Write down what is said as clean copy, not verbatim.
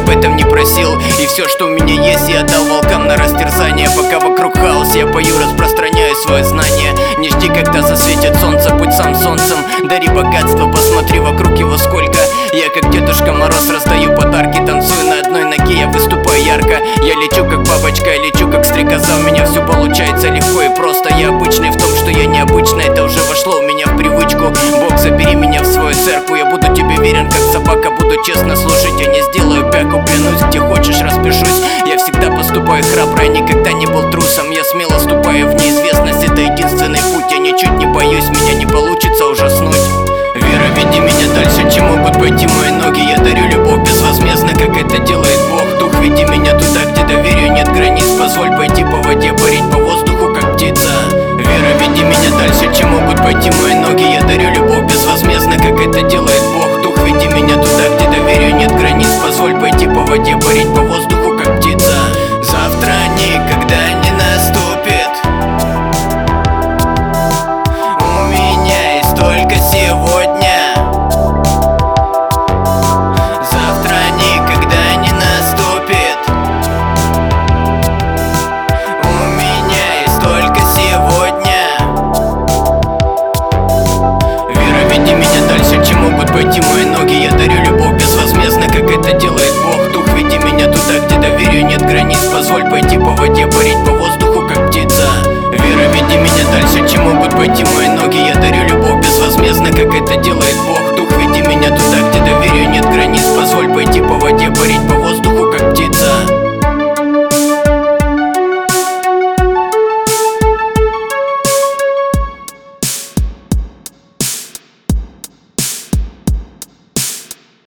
об этом не просил. И все, что у меня есть, я отдал волкам на растерзание. Пока вокруг хаос, я пою, распространяю свое знание. Не жди, когда засветит солнце, будь сам солнцем. Дари богатство, посмотри вокруг его сколько. Я как Дедушка Мороз раздаю подарки, танцую на одной ноге, я выступаю ярко. Я лечу как бабочка, я лечу как стрекоза. У меня все получается легко и просто. Я обычный в том, что я необычный, это уже вошло у меня в привычку. Бог, забери меня в свою церковь, я буду тебе верен как собака, буду честно служить. Я не сделаю пяку, клянусь, где хочешь распишусь. Я всегда поступаю храбро, я никогда не был трусом. Я смело ступаю в неизвестность, это единственный путь. Я ничуть не боюсь, меня не получится ужаснуть. Вера, веди меня дальше, чем могут пойти мои ноги. Я дарю любовь безвозмездно, как это делает Бог. Дух, веди меня туда, где доверию нет границ. Позволь пойти по воде, парить по воздуху, как птица. Вера, веди меня дальше, чем могут пойти мои ноги. Я дарю любовь безвозмездно, как это делает Бог. Дух, веди меня туда, где доверию нет границ. Позволь пойти по воде, парить по воздуху, как птица. Завтра никогда не наступит. У меня есть только сегодня. Завтра никогда не наступит. У меня есть только сегодня. Вера, веди меня дальше, чем могут пойти мои ноги. Я дарю любовь безвозмездно, как это делает Бог. Дух, веди меня туда, где доверию нет границ. Позволь пойти по воде, парить по воздуху, как птица. Вера, веди меня дальше, чем могут пойти мои ноги. Я дарю любовь безвозмездно, как это делает Бог. Дух, веди меня туда, где доверию нет границ. Позволь пойти по воде, парить по